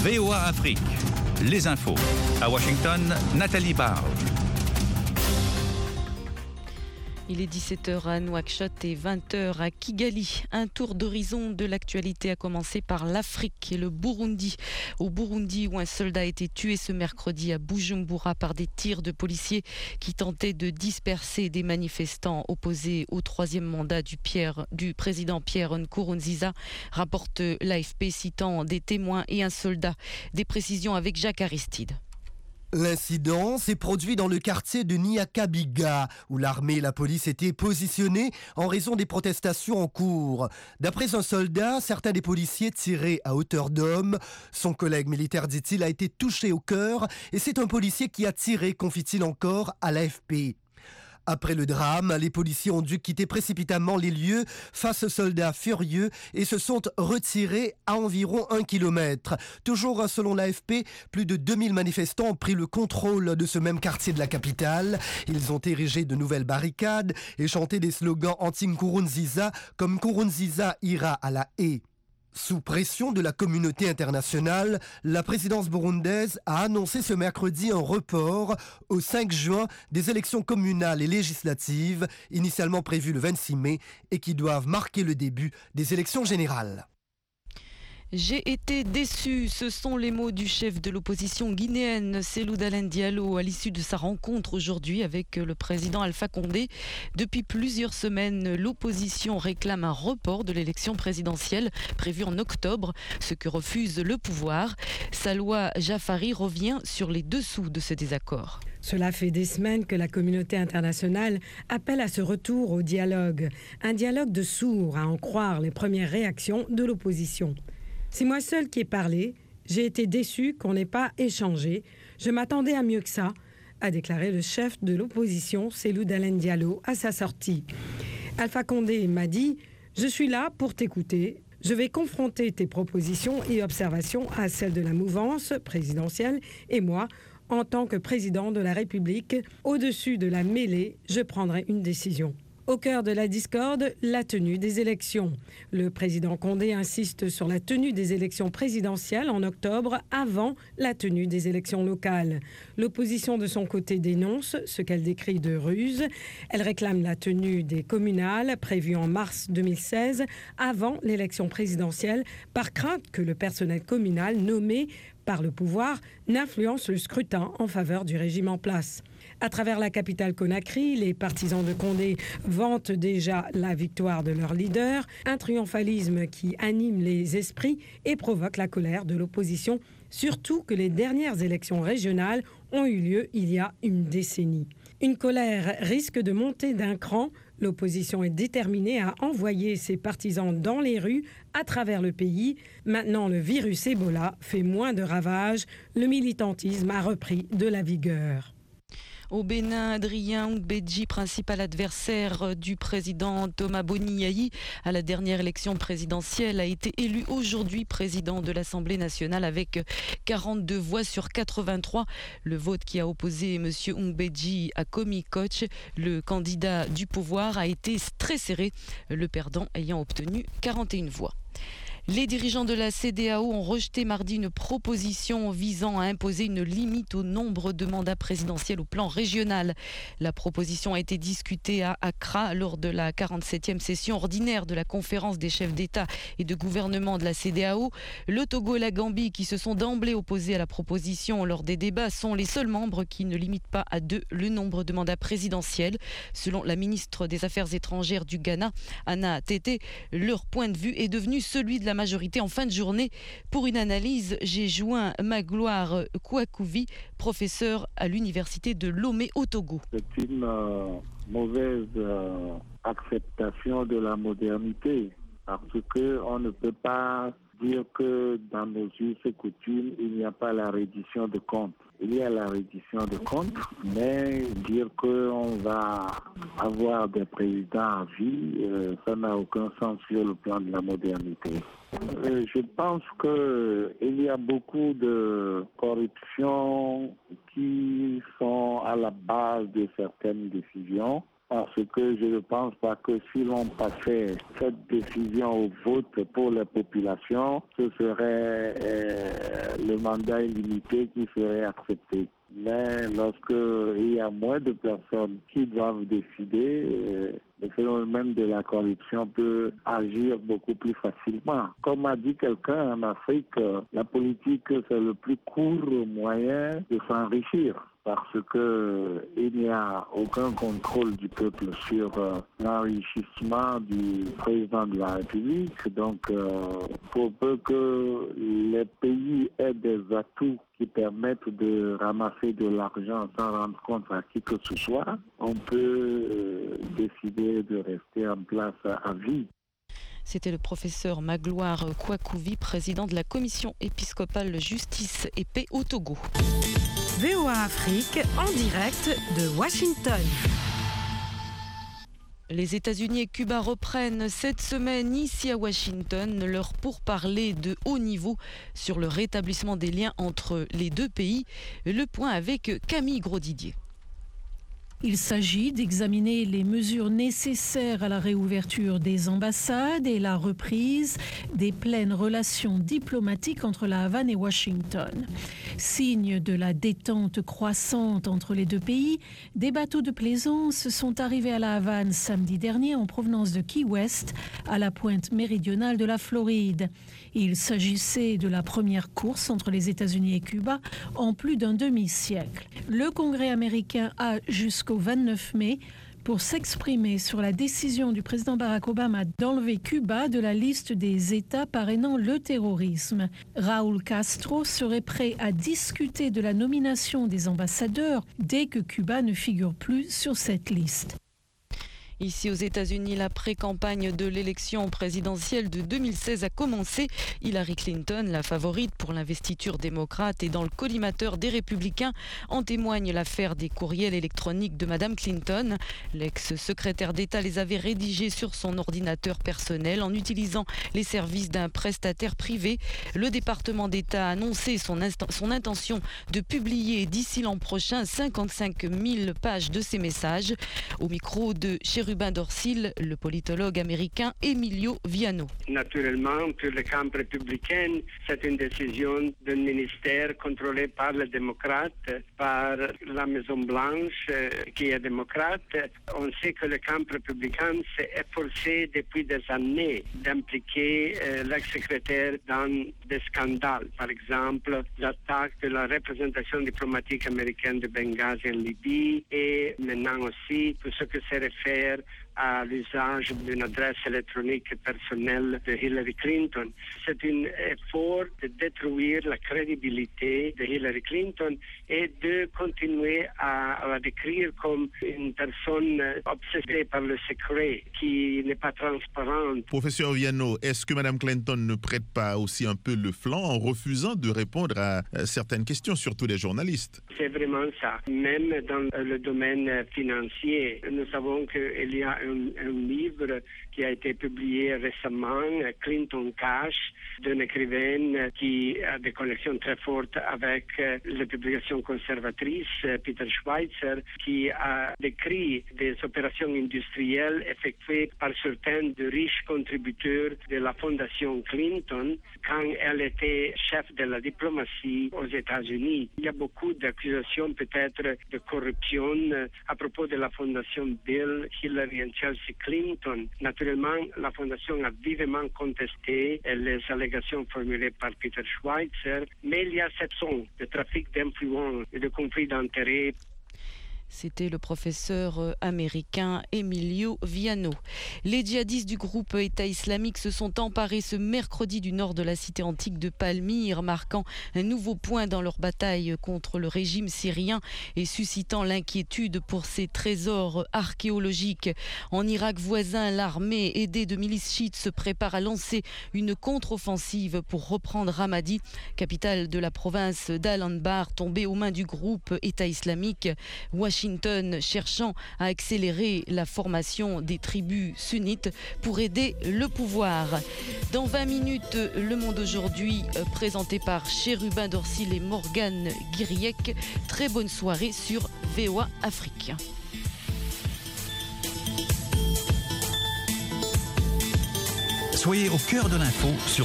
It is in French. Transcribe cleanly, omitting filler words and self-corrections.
VOA Afrique, les infos. À Washington, Nathalie Barge. Il est 17h à Nouakchott et 20h à Kigali. Un tour d'horizon de l'actualité a commencé par l'Afrique et le Burundi. Au Burundi, où un soldat a été tué ce mercredi à Bujumbura par des tirs de policiers qui tentaient de disperser des manifestants opposés au troisième mandat du président Pierre Nkurunziza, rapporte l'AFP citant des témoins et un soldat. Des précisions avec Jacques Aristide. L'incident s'est produit dans le quartier de Nyakabiga, où l'armée et la police étaient positionnés en raison des protestations en cours. D'après un soldat, certains des policiers tiraient à hauteur d'homme. Son collègue militaire, dit-il, a été touché au cœur et c'est un policier qui a tiré, confie-t-il encore à l'AFP. Après le drame, les policiers ont dû quitter précipitamment les lieux face aux soldats furieux et se sont retirés à environ 1 kilomètre. Toujours selon l'AFP, plus de 2000 manifestants ont pris le contrôle de ce même quartier de la capitale. Ils ont érigé de nouvelles barricades et chanté des slogans anti-Nkurunziza comme Nkurunziza ira à la haie. Sous pression de la communauté internationale, la présidence burundaise a annoncé ce mercredi un report au 5 juin des élections communales et législatives, initialement prévues le 26 mai et qui doivent marquer le début des élections générales. J'ai été déçu, ce sont les mots du chef de l'opposition guinéenne, Cellou Dalein Diallo, à l'issue de sa rencontre aujourd'hui avec le président Alpha Condé. Depuis plusieurs semaines, l'opposition réclame un report de l'élection présidentielle prévue en octobre, ce que refuse le pouvoir. Saloua Jafari revient sur les dessous de ce désaccord. Cela fait des semaines que la communauté internationale appelle à ce retour au dialogue. Un dialogue de sourds, à en croire les premières réactions de l'opposition. C'est moi seul qui ai parlé. J'ai été déçu qu'on n'ait pas échangé. Je m'attendais à mieux que ça, a déclaré le chef de l'opposition, Cellou Dalein Diallo, à sa sortie. Alpha Condé m'a dit « Je suis là pour t'écouter. Je vais confronter tes propositions et observations à celles de la mouvance présidentielle et moi, en tant que président de la République, au-dessus de la mêlée, je prendrai une décision. » Au cœur de la discorde, la tenue des élections. Le président Condé insiste sur la tenue des élections présidentielles en octobre avant la tenue des élections locales. L'opposition de son côté dénonce ce qu'elle décrit de ruse. Elle réclame la tenue des communales prévues en mars 2016 avant l'élection présidentielle par crainte que le personnel communal nommé par le pouvoir n'influence le scrutin en faveur du régime en place. À travers la capitale Conakry, les partisans de Condé vantent déjà la victoire de leur leader, un triomphalisme qui anime les esprits et provoque la colère de l'opposition, surtout que les dernières élections régionales ont eu lieu il y a une décennie. Une colère risque de monter d'un cran. L'opposition est déterminée à envoyer ses partisans dans les rues à travers le pays. Maintenant, le virus Ebola fait moins de ravages. Le militantisme a repris de la vigueur. Au Bénin, Adrien Mbedji, principal adversaire du président Thomas Boni Yayi à la dernière élection présidentielle, a été élu aujourd'hui président de l'Assemblée nationale avec 42 voix sur 83. Le vote qui a opposé M. Mbedji à Komi Koch, le candidat du pouvoir, a été très serré, le perdant ayant obtenu 41 voix. Les dirigeants de la CEDEAO ont rejeté mardi une proposition visant à imposer une limite au nombre de mandats présidentiels au plan régional. La proposition a été discutée à Accra lors de la 47e session ordinaire de la conférence des chefs d'État et de gouvernement de la CEDEAO. Le Togo et la Gambie, qui se sont d'emblée opposés à la proposition lors des débats, sont les seuls membres qui ne limitent pas à 2 le nombre de mandats présidentiels. Selon la ministre des Affaires étrangères du Ghana, Anna Tété, leur point de vue est devenu celui de la majorité en fin de journée. Pour une analyse, j'ai joint Magloire Kouakouvi, professeur à l'université de Lomé au Togo. C'est une mauvaise acceptation de la modernité parce qu'on ne peut pas dire que dans nos us et coutumes, il n'y a pas la reddition de comptes. Il y a la reddition de comptes, mais dire qu'on va avoir des présidents à vie, ça n'a aucun sens sur le plan de la modernité. Je pense qu'il y a beaucoup de corruption qui sont à la base de certaines décisions. parce que je ne pense pas que si l'on passait cette décision au vote pour les populations, ce serait le mandat illimité qui serait accepté. Mais lorsqu'il y a moins de personnes qui doivent décider, le phénomène de la corruption peut agir beaucoup plus facilement. Comme a dit quelqu'un en Afrique, la politique, c'est le plus court moyen de s'enrichir, parce qu'il n'y a aucun contrôle du peuple sur l'enrichissement du président de la République. Donc, pour peu que les pays aient des atouts qui permettent de ramasser de l'argent sans rendre compte à qui que ce soit, on peut décider de rester en place à vie. C'était le professeur Magloire Kwakouvi, président de la commission épiscopale Justice et Paix au Togo. VOA Afrique en direct de Washington. Les États-Unis et Cuba reprennent cette semaine ici à Washington leur pourparlers de haut niveau sur le rétablissement des liens entre les deux pays. Le point avec Camille Grosdidier. Il s'agit d'examiner les mesures nécessaires à la réouverture des ambassades et la reprise des pleines relations diplomatiques entre la Havane et Washington. Signe de la détente croissante entre les deux pays, des bateaux de plaisance sont arrivés à la Havane samedi dernier en provenance de Key West, à la pointe méridionale de la Floride. Il s'agissait de la première course entre les États-Unis et Cuba en plus d'un demi-siècle. Le Congrès américain a jusqu'au 29 mai pour s'exprimer sur la décision du président Barack Obama d'enlever Cuba de la liste des États parrainant le terrorisme. Raúl Castro serait prêt à discuter de la nomination des ambassadeurs dès que Cuba ne figure plus sur cette liste. Ici aux États-Unis, la pré-campagne de l'élection présidentielle de 2016 a commencé. Hillary Clinton, la favorite pour l'investiture démocrate, est dans le collimateur des Républicains. En témoigne l'affaire des courriels électroniques de Madame Clinton. L'ex-secrétaire d'État les avait rédigés sur son ordinateur personnel en utilisant les services d'un prestataire privé. Le département d'État a annoncé son intention de publier d'ici l'an prochain 55 000 pages de ces messages. Au micro de Chérubin d'Orsil, le politologue américain Emilio Viano. Naturellement, pour le camp républicain, c'est une décision d'un ministère contrôlé par les démocrates, par la Maison-Blanche qui est démocrate. On sait que le camp républicain s'est efforcé depuis des années d'impliquer l'ex-secrétaire dans des scandales. Par exemple, l'attaque de la représentation diplomatique américaine de Benghazi en Libye et maintenant aussi tout ce que se réfère à l'usage d'une adresse électronique personnelle de Hillary Clinton. C'est un effort de détruire la crédibilité de Hillary Clinton et de continuer à la décrire comme une personne obsédée par le secret, qui n'est pas transparente. Professeur Viano, est-ce que Mme Clinton ne prête pas aussi un peu le flanc en refusant de répondre à certaines questions, surtout des journalistes? C'est vraiment ça. Même dans le domaine financier, nous savons qu'il y a un livre qui a été publié récemment, Clinton Cash, d'une écrivaine qui a des connexions très fortes avec les publications conservatrices, Peter Schweitzer, qui a décrit des opérations industrielles effectuées par certains de riches contributeurs de la fondation Clinton quand elle était chef de la diplomatie aux États-Unis. Il y a beaucoup d'accusations peut-être de corruption à propos de la fondation Bill, Hillary et Chelsea Clinton. Naturellement, la fondation a vivement contesté les allégations formulées par Peter Schweitzer, mais il y a cette soupçon de trafic d'influence et de conflit d'intérêts. C'était le professeur américain Emilio Viano. Les djihadistes du groupe État islamique se sont emparés ce mercredi du nord de la cité antique de Palmyre, marquant un nouveau point dans leur bataille contre le régime syrien et suscitant l'inquiétude pour ses trésors archéologiques. En Irak voisin, l'armée aidée de milices chiites se prépare à lancer une contre-offensive pour reprendre Ramadi, capitale de la province d'Al-Anbar, tombée aux mains du groupe État islamique. Washington cherchant à accélérer la formation des tribus sunnites pour aider le pouvoir. Dans 20 minutes, Le Monde aujourd'hui, présenté par Chérubin d'Orsil et Morgane Guiriec. Très bonne soirée sur VOA Afrique. Soyez au cœur de l'info sur